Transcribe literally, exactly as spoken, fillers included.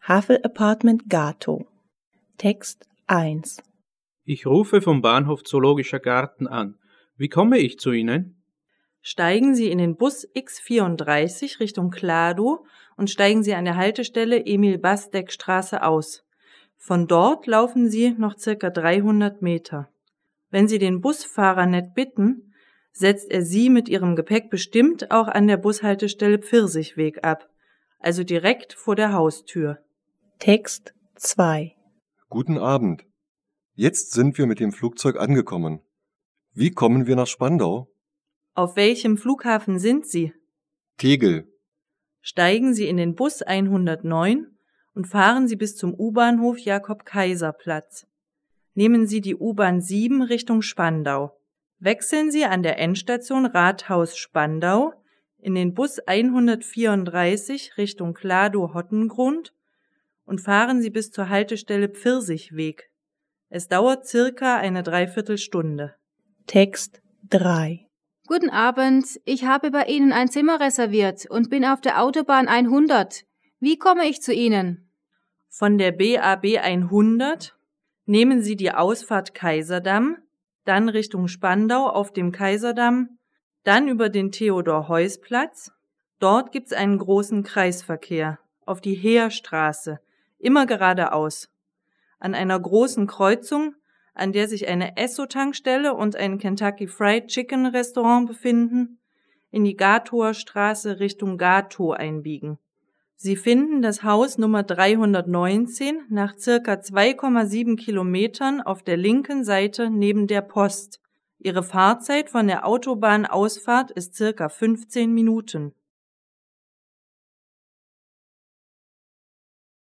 Havel Apartment Gatow. Text eins. Ich rufe vom Bahnhof Zoologischer Garten an. Wie komme ich zu Ihnen? Steigen Sie in den Bus X vierunddreißig Richtung Kladow und steigen Sie an der Haltestelle Emil-Bastek-Straße aus. Von dort laufen Sie noch circa dreihundert Meter. Wenn Sie den Busfahrer nett bitten, setzt er Sie mit Ihrem Gepäck bestimmt auch an der Bushaltestelle Pfirsichweg ab, also direkt vor der Haustür. Text zwei. Guten Abend. Jetzt sind wir mit dem Flugzeug angekommen. Wie kommen wir nach Spandau? Auf welchem Flughafen sind Sie? Tegel. Steigen Sie in den Bus hundertneun und fahren Sie bis zum U-Bahnhof Jakob-Kaiser-Platz. Nehmen Sie die U-Bahn sieben Richtung Spandau. Wechseln Sie an der Endstation Rathaus Spandau in den Bus hundertvierunddreißig Richtung Kladow-Hottengrund und fahren Sie bis zur Haltestelle Pfirsichweg. Es dauert circa eine Dreiviertelstunde. Text drei. Guten Abend, ich habe bei Ihnen ein Zimmer reserviert und bin auf der Autobahn hundert. Wie komme ich zu Ihnen? Von der B A B hundert nehmen Sie die Ausfahrt Kaiserdamm, dann Richtung Spandau auf dem Kaiserdamm, dann über den Theodor-Heuss-Platz. Dort gibt's einen großen Kreisverkehr auf die Heerstraße, immer geradeaus. An einer großen Kreuzung, an der sich eine Esso-Tankstelle und ein Kentucky Fried Chicken Restaurant befinden, in die Gatower Straße Richtung Gatow einbiegen. Sie finden das Haus Nummer dreihundertneunzehn nach circa zwei Komma sieben Kilometern auf der linken Seite neben der Post. Ihre Fahrzeit von der Autobahnausfahrt ist circa fünfzehn Minuten.